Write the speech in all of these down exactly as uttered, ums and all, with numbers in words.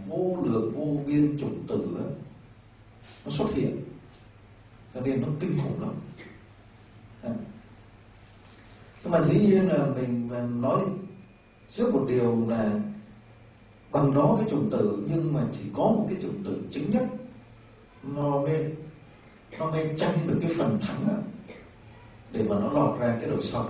vô lượng vô biên chủng tử ấy, nó xuất hiện, cho nên nó kinh khủng lắm. Nhưng mà dĩ nhiên là mình nói trước một điều là bằng đó cái chủng tử, nhưng mà chỉ có một cái chủng tử chính nhất nó mới nó mới tranh được cái phần thắng để mà nó lọt ra cái đời sau.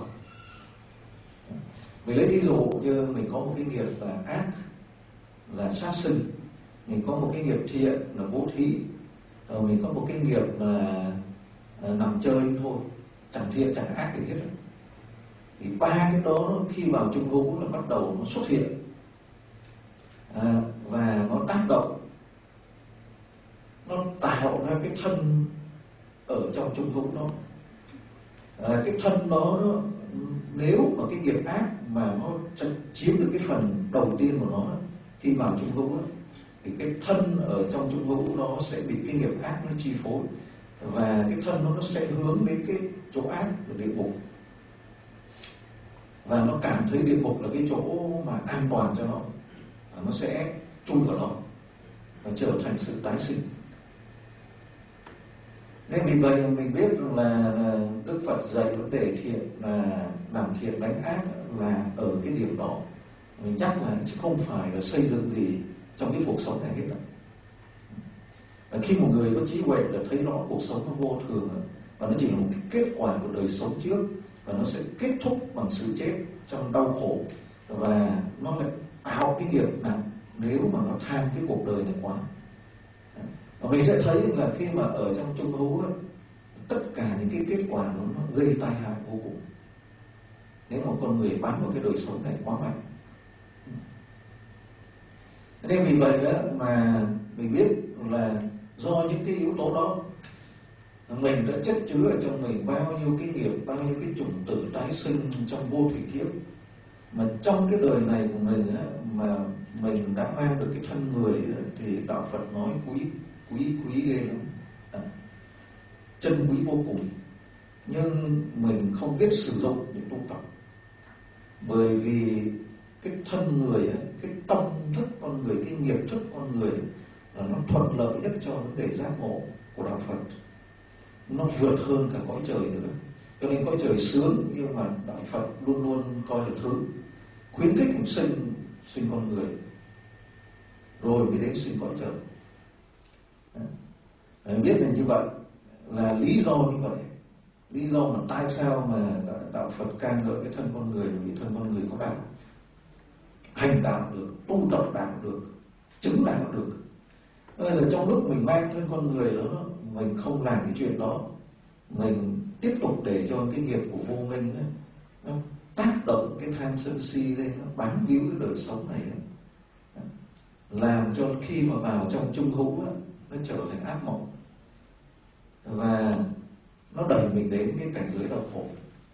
Mình lấy ví dụ như mình có một cái nghiệp là ác là sát sinh, mình có một cái nghiệp thiện là bố thí, rồi mình có một cái nghiệp là, là nằm chơi thôi, chẳng thiện chẳng ác gì hết. Thì ba cái đó khi vào chung hữu là bắt đầu nó xuất hiện, à, và nó tác động, nó tạo ra cái thân ở trong chung hữu đó. À, cái thân đó nó, nếu mà cái nghiệp ác mà nó chiếm được cái phần đầu tiên của nó khi vào chung hữu, thì cái thân ở trong chung hữu nó sẽ bị cái nghiệp ác nó chi phối, và cái thân nó, nó sẽ hướng đến cái chỗ ác của địa ngục, và nó cảm thấy địa ngục là cái chỗ mà an toàn cho nó, và nó sẽ chui vào đó và trở thành sự tái sinh. Nên vì vậy mình biết là Đức Phật dạy vấn đề thiện là làm thiện đánh ác là ở cái điểm đó. Mình nhắc là chứ không phải là xây dựng gì trong cái cuộc sống này hết. Và khi một người có trí huệ là thấy rõ cuộc sống nó vô thường, và nó chỉ là một cái kết quả của đời sống trước, và nó sẽ kết thúc bằng sự chết trong đau khổ, và nó lại tạo cái nghiệp nặng nếu mà nó tham cái cuộc đời này quá. Và mình sẽ thấy là khi mà ở trong chung hữu ấy, tất cả những cái kết quả nó, nó gây tai hại vô cùng nếu một con người bám vào cái đời sống này quá mạnh. Nên vì vậy đó mà mình biết là do những cái yếu tố đó, mình đã chất chứa ở trong mình bao nhiêu cái nghiệp, bao nhiêu cái chủng tử tái sinh trong vô thủy kiếp, mà trong cái đời này của mình á, mà mình đã mang được cái thân người á, thì đạo Phật nói quý quý quý ghê lắm, à, chân quý vô cùng. Nhưng mình không biết sử dụng để tu tập, bởi vì cái thân người ấy, cái tâm thức con người, cái nghiệp thức con người là nó thuận lợi nhất cho vấn đề giác ngộ của đạo Phật, nó vượt hơn cả cõi trời nữa. Cho nên cõi trời sướng, nhưng mà đạo Phật luôn luôn coi là thứ khuyến khích một sinh sinh con người, rồi mới đến sinh cõi trời. Đấy, biết là như vậy là lý do như vậy, lý do mà tại sao mà đạo Phật ca ngợi cái thân con người, vì thân con người có đạo, hành đạo được, tu tập đạo được, chứng đạo được. Bây giờ trong lúc mình mang thân con người đó, mình không làm cái chuyện đó, mình tiếp tục để cho cái nghiệp của vô minh ấy, nó tác động cái tham sân si lên, nó bám víu cái đời sống này ấy, làm cho khi mà vào trong chung hữu ấy, nó trở thành ác mộng, và nó đẩy mình đến cái cảnh giới đau khổ.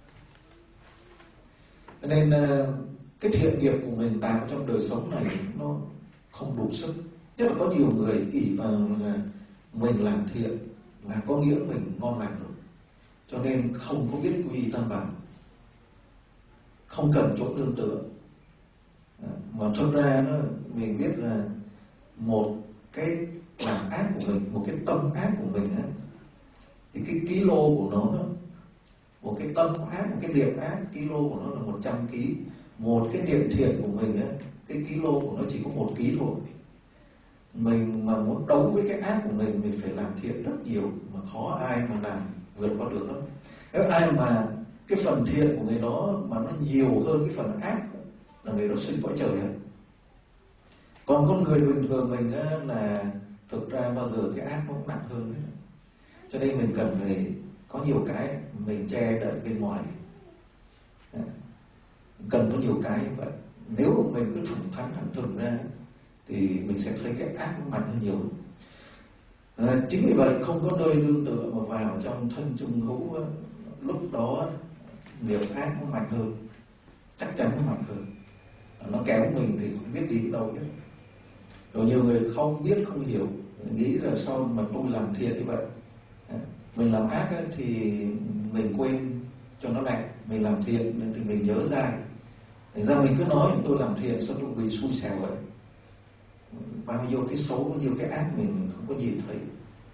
Nên cái thiện nghiệp của mình tạo trong đời sống này nó không đủ sức. Nhất là có nhiều người ỷ vào là mình làm thiện là có nghĩa mình ngon lành rồi, cho nên không có biết quy y tam bảo, không cần chỗ nương tựa. Mà thật ra nó, mình biết là một cái làm ác của mình, một cái tâm ác của mình ấy, thì cái ký lô của nó, nó một cái tâm ác, một cái niệm ác, ký lô của nó là một trăm ký. Một cái niệm thiện của mình ấy, cái ký lô của nó chỉ có một ký thôi. Mình mà muốn đấu với cái ác của mình, mình phải làm thiện rất nhiều, mà khó ai mà làm vượt qua được lắm. Nếu ai mà cái phần thiện của người đó mà nó nhiều hơn cái phần ác là người đó sinh cõi trời ấy. Còn con người bình thường mình ấy, là thực ra bao giờ cái ác nó cũng nặng hơn ấy. Cho nên mình cần phải có nhiều cái mình che đậy bên ngoài, cần có nhiều cái như vậy. Nếu mình cứ thẳng thắn thẳng thừng ra thì mình sẽ thấy cái ác nó mạnh hơn nhiều. À, chính vì vậy không có nơi nương tựa mà vào trong thân chung hữu, lúc đó nghiệp ác nó mạnh hơn, chắc chắn nó mạnh hơn, nó kéo mình thì không biết đi đâu hết. Rồi nhiều người không biết không hiểu, nghĩ là sau mà tôi làm thiện như vậy, mình làm ác ấy, thì mình quên cho nó lạnh, mình làm thiện thì mình nhớ ra. Thành ra mình cứ nói tôi làm thiện, sao tôi bị xui xẻo vậy. bao nhiêu cái xấu, bao nhiêu cái ác mình không có nhìn thấy.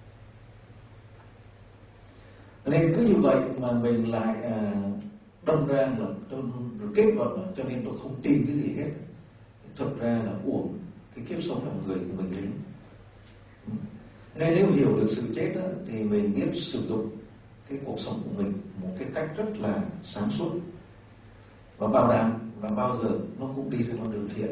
Nên cứ như vậy mà mình lại à, đâm ra là đâm, kết luận là cho nên tôi không tin cái gì hết. Thực ra là uổng cái kiếp sống làm người của mình đến. Nên nếu hiểu được sự chết đó, thì mình biết sử dụng cái cuộc sống của mình một cái cách rất là sáng suốt và bảo đảm và bao giờ nó cũng đi theo con đường thiện.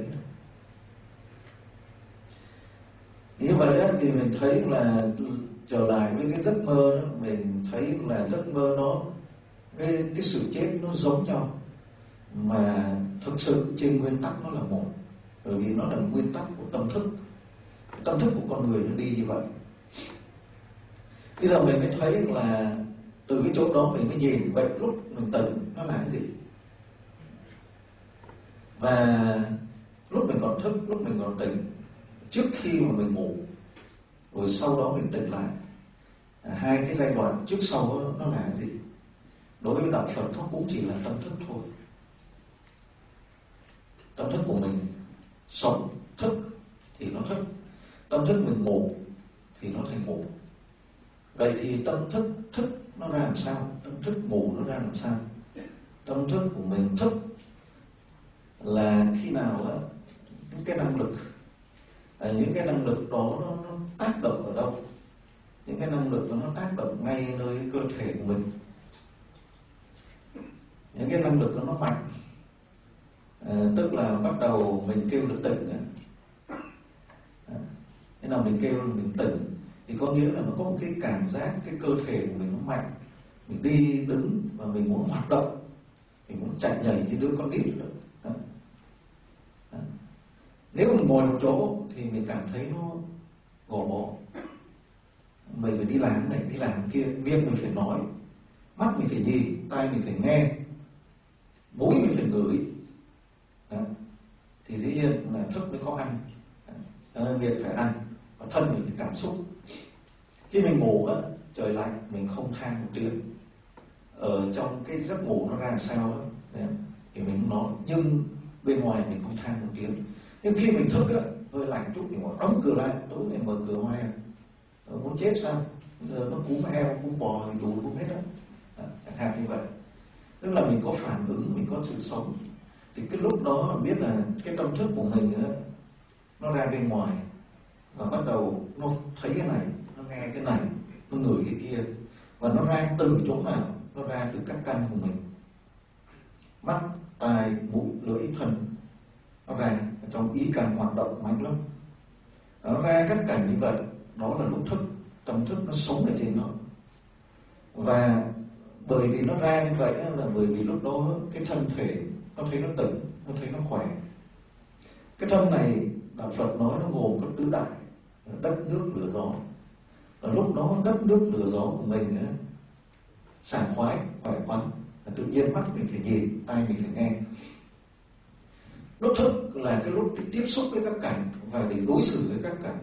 Như vậy đó, thì mình thấy là trở lại với cái giấc mơ đó, mình thấy là giấc mơ nó cái, cái sự chết nó giống nhau, mà thực sự trên nguyên tắc nó là một, bởi vì nó là nguyên tắc của tâm thức. Tâm thức của con người nó đi như vậy. Bây giờ mình mới thấy là từ cái chỗ đó mình mới nhìn vậy lúc mình tỉnh nó là cái gì, và lúc mình còn thức, lúc mình còn tỉnh, trước khi mà mình ngủ, rồi sau đó mình tỉnh lại, à, hai cái giai đoạn trước sau đó, nó là cái gì? Đối với đạo Phật nó cũng chỉ là tâm thức thôi. Tâm thức của mình sống thức thì nó thức, tâm thức mình ngủ thì nó thành ngủ. Vậy thì tâm thức thức nó ra làm sao? Tâm thức ngủ nó ra làm sao? Tâm thức của mình thức là khi nào đó, những cái năng lực, à, những cái năng lực đó nó, nó tác động ở đâu? Những cái năng lực đó nó tác động ngay nơi cơ thể của mình. Những cái năng lực đó nó mạnh, à, tức là bắt đầu mình kêu là tỉnh. À, thế nào mình kêu là mình tỉnh thì có nghĩa là nó có một cái cảm giác cái cơ thể của mình nó mạnh, mình đi đứng và mình muốn hoạt động, mình muốn chạy nhảy như đứa con nít nữa. À. À. Nếu mình ngồi một chỗ thì mình cảm thấy nó gò bó, mình phải đi làm này đi làm kia, miệng mình phải nói, mắt mình phải nhìn, tai mình phải nghe, mũi mình phải ngửi. Đó. Thì dĩ nhiên là thức mới có ăn, à, miệng phải ăn, và thân mình phải cảm xúc. Khi mình ngủ á, trời lạnh mình không than một tiếng, ở trong cái giấc ngủ nó ra làm sao á thì mình không nói, nhưng bên ngoài mình không than một tiếng. Nhưng khi mình thức á, hơi lạnh chút mình đóng cửa lại, tối ngày mở cửa ngoài à, muốn chết sao, giờ nó cúm heo cúm bò thì đủ cũng hết á, chẳng hạn như vậy. Tức là mình có phản ứng, mình có sự sống, thì cái lúc đó mình biết là cái tâm thức của mình á, nó ra bên ngoài và bắt đầu nó thấy cái này, nó nghe cái này, nó ngửi cái kia, và nó ra từ chỗ nào? Nó ra từ các căn của mình, mắt, tai, mũi, lưỡi, thân. Nó ra trong ý căn hoạt động mạnh lắm, nó ra các cảnh như vậy. Đó là lúc thức, tâm thức nó sống ở trên nó. Và bởi vì nó ra như vậy là bởi vì lúc đó cái thân thể nó thấy nó tỉnh, nó thấy nó khỏe. Cái thân này đạo Phật nói nó gồm có tứ đại: đất, nước, lửa, gió. Và lúc đó đất, nước, lửa, gió của mình á, sảng khoái, khỏe khoắn, tự nhiên mắt mình phải nhìn, tai mình phải nghe. Lúc thức là cái lúc để tiếp xúc với các cảnh và để đối xử với các cảnh.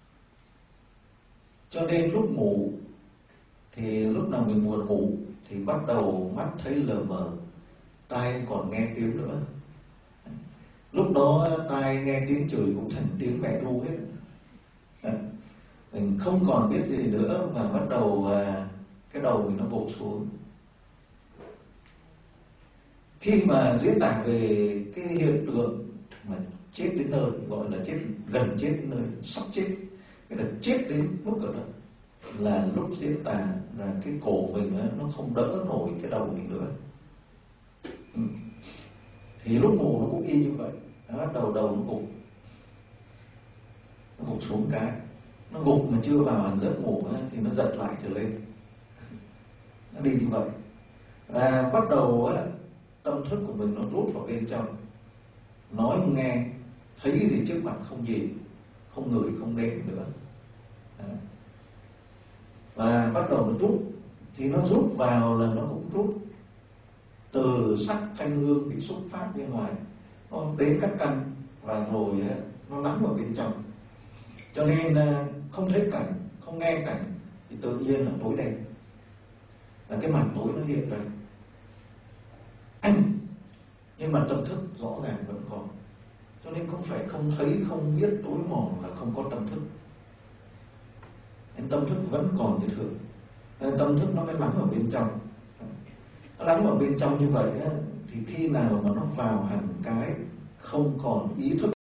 Cho nên lúc ngủ thì lúc nào mình buồn ngủ thì bắt đầu mắt thấy lờ mờ, tai không còn nghe tiếng nữa. Lúc đó tai nghe tiếng chửi cũng thành tiếng mẹ ru hết. Mình không còn biết gì nữa và bắt đầu à, cái đầu mình nó gục xuống. Khi mà diễn tả về cái hiện tượng mà chết đến nơi, gọi là chết gần chết đến nơi, sắp chết, cái là chết đến mức ở đó, là lúc diễn tả là cái cổ mình á, nó không đỡ nổi cái đầu mình nữa. Ừ. Thì lúc ngủ nó cũng y như vậy. Đó, đầu đầu nó gục, nó gục xuống cái, nó gục mà chưa vào hẳn giấc ngủ á, thì nó giật lại trở lên, nó đi như vậy. Và bắt đầu á, tâm thức của mình nó rút vào bên trong, nói không nghe, thấy cái gì trước mặt không nhìn, không ngửi, không nếm nữa. Đó. Và bắt đầu nó rút, thì nó rút vào là nó cũng rút từ sắc thanh hương bị xúc phát bên ngoài, nó đến các căn và rồi nó lắng vào bên trong. Cho nên không thấy cảnh, không nghe cảnh thì tự nhiên là tối đen, là cái mặt tối nó hiện ra. Nhưng mà tâm thức rõ ràng vẫn còn. Cho nên không phải không thấy, không biết, tối mòn là không có tâm thức. Nên tâm thức vẫn còn như thường. Nên tâm thức nó mới lắng ở bên trong. Nó lắng ở bên trong như vậy á, thì khi nào mà nó vào hẳn cái không còn ý thức